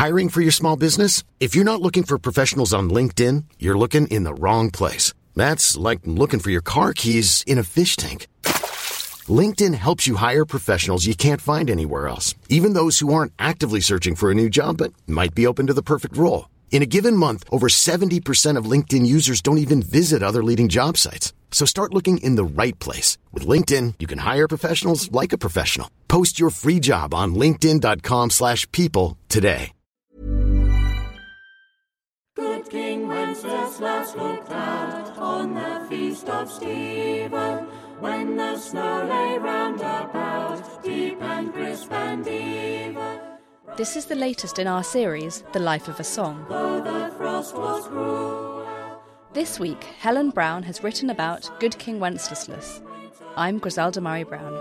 Hiring for your small business? If you're not looking for professionals on LinkedIn, you're looking in the wrong place. That's like looking for your car keys in a fish tank. LinkedIn helps you hire professionals you can't find anywhere else, even those who aren't actively searching for a new job but might be open to the perfect role. In a given month, over 70% of LinkedIn users don't even visit other leading job sites. So start looking in the right place. With LinkedIn, you can hire professionals like a professional. Post your free job on linkedin.com/people today. Good King Wenceslas looked out on the feast of Stephen, when the snow lay round about, deep and crisp and even. This is the latest in our series, The Life of a Song. Though the frost was cruel. This week, Helen Brown has written about Good King Wenceslas. I'm Griselda Murray Brown.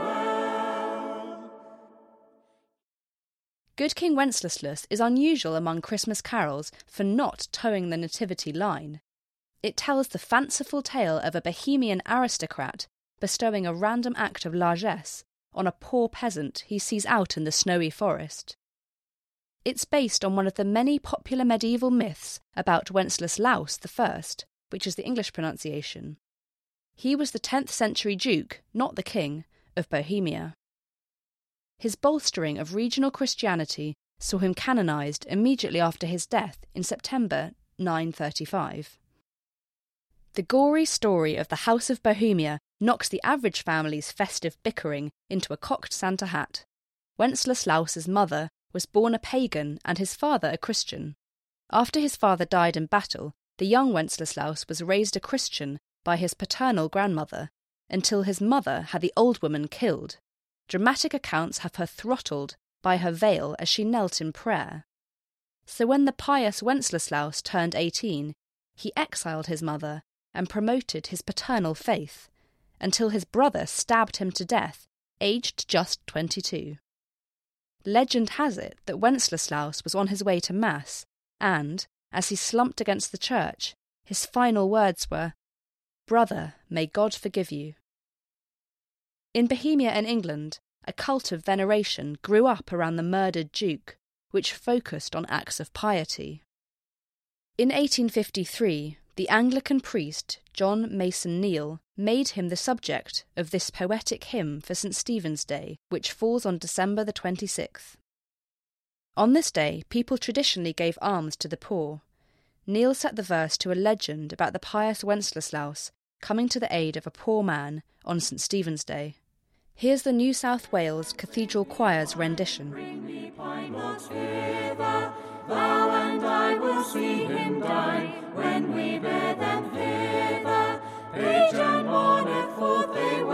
Good King Wenceslas is unusual among Christmas carols for not towing the nativity line. It tells the fanciful tale of a Bohemian aristocrat bestowing a random act of largesse on a poor peasant he sees out in the snowy forest. It's based on one of the many popular medieval myths about Wenceslaus I, which is the English pronunciation. He was the 10th century duke, not the king, of Bohemia. His bolstering of regional Christianity saw him canonised immediately after his death in September 935. The gory story of the House of Bohemia knocks the average family's festive bickering into a cocked Santa hat. Wenceslaus's mother was born a pagan and his father a Christian. After his father died in battle, the young Wenceslaus was raised a Christian by his paternal grandmother, until his mother had the old woman killed. Dramatic accounts have her throttled by her veil as she knelt in prayer. So when the pious Wenceslaus turned 18, he exiled his mother and promoted his paternal faith, until his brother stabbed him to death, aged just 22. Legend has it that Wenceslaus was on his way to Mass, and, as he slumped against the church, his final words were, "Brother, may God forgive you." In Bohemia and England, a cult of veneration grew up around the murdered duke, which focused on acts of piety. In 1853, the Anglican priest John Mason Neale made him the subject of this poetic hymn for St. Stephen's Day, which falls on December the 26th. On this day, people traditionally gave alms to the poor. Neale set the verse to a legend about the pious Wenceslaus coming to the aid of a poor man on St. Stephen's Day. Here's the New South Wales Cathedral Choir's rendition. Bring me pine logs hither, thou and I will see him die, when we bear them hither. Page and mourner, forth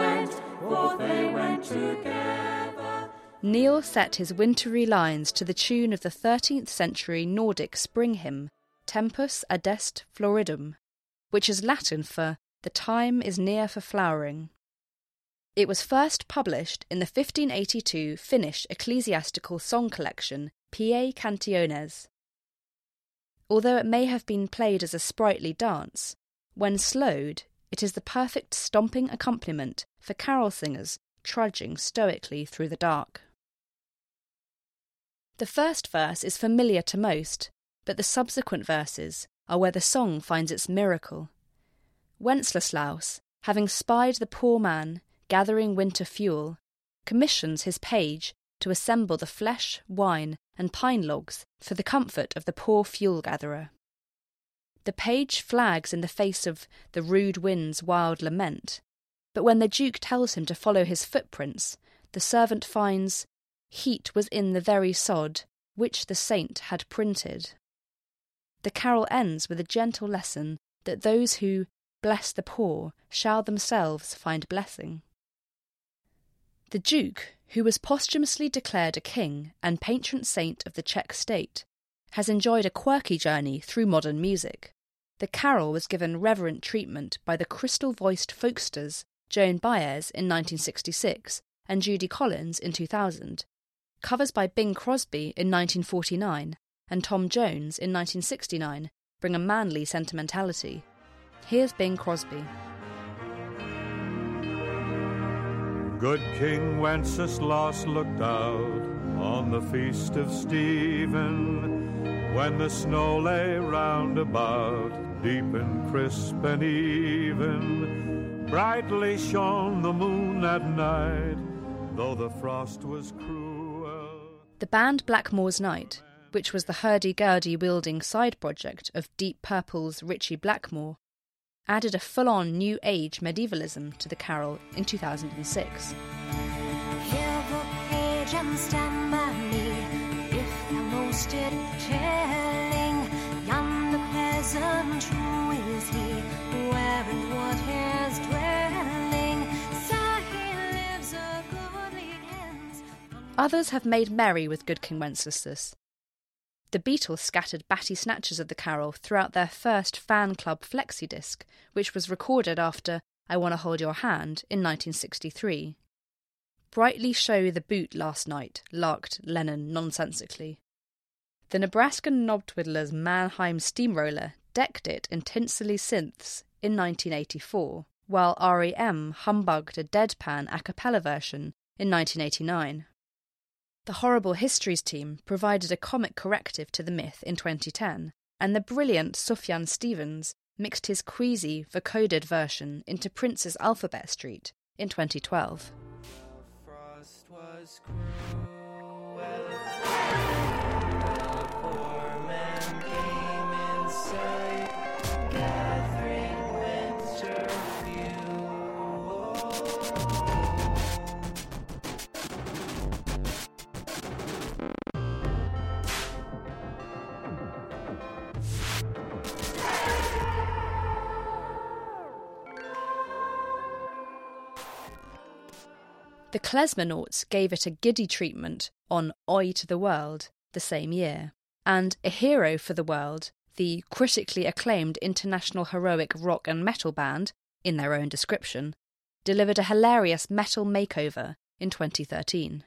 they went together. Neale set his wintry lines to the tune of the 13th century Nordic spring hymn, Tempus Adest Floridum, which is Latin for "the time is near for flowering." It was first published in the 1582 Finnish ecclesiastical song collection Pie Cantiones. Although it may have been played as a sprightly dance, when slowed, it is the perfect stomping accompaniment for carol singers trudging stoically through the dark. The first verse is familiar to most, but the subsequent verses are where the song finds its miracle. Wenceslaus, having spied the poor man gathering winter fuel, commissions his page to assemble the flesh, wine, and pine logs for the comfort of the poor fuel-gatherer. The page flags in the face of the rude wind's wild lament, but when the Duke tells him to follow his footprints, the servant finds heat was in the very sod which the saint had printed. The carol ends with a gentle lesson that those who bless the poor shall themselves find blessing. The Duke, who was posthumously declared a king and patron saint of the Czech state, has enjoyed a quirky journey through modern music. The carol was given reverent treatment by the crystal-voiced folksters Joan Baez in 1966 and Judy Collins in 2000, covers by Bing Crosby in 1949 and Tom Jones in 1969 bring a manly sentimentality. Here's Bing Crosby. Good King Wenceslas looked out on the feast of Stephen, when the snow lay round about, deep and crisp and even, brightly shone the moon at night, though the frost was cruel. The band Blackmore's Night, which was the hurdy-gurdy wielding side project of Deep Purple's Ritchie Blackmore, added a full-on New Age medievalism to the carol in 2006. Hear the page and stand by me, if thou know'st it telling, yonder peasant true is he, where and what his dwelling, so he lives a goodly hence. Others have made merry with Good King Wenceslas. The Beatles scattered batty snatches of the carol throughout their first fan club flexi-disc, which was recorded after I Wanna Hold Your Hand in 1963. Brightly show the boot last night, larked Lennon nonsensically. The Nebraska Knobtwiddlers' Mannheim Steamroller decked it in tinsely synths in 1984, while R.E.M. humbugged a deadpan a cappella version in 1989. The Horrible Histories team provided a comic corrective to the myth in 2010, and the brilliant Sufjan Stevens mixed his queasy, vocoded version into Prince's Alphabet Street in 2012. Frost was cruel, poor man came in sight, gathering winter fuel. The Klezmonauts gave it a giddy treatment on Oi to the World the same year, and A Hero for the World, the critically acclaimed international heroic rock and metal band, in their own description, delivered a hilarious metal makeover in 2013.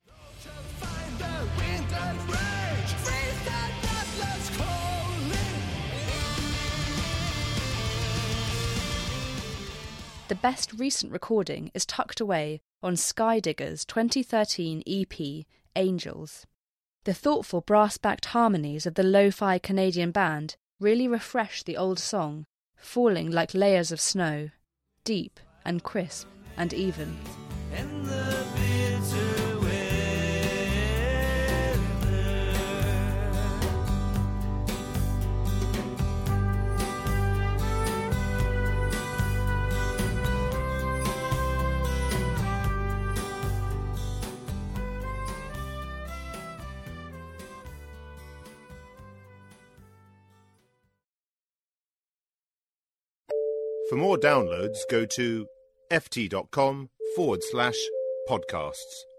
The best recent recording is tucked away on Skydigger's 2013 EP, Angels. The thoughtful brass-backed harmonies of the lo-fi Canadian band really refresh the old song, falling like layers of snow, deep and crisp and even. And the bitter weather. For more downloads, go to ft.com/podcasts.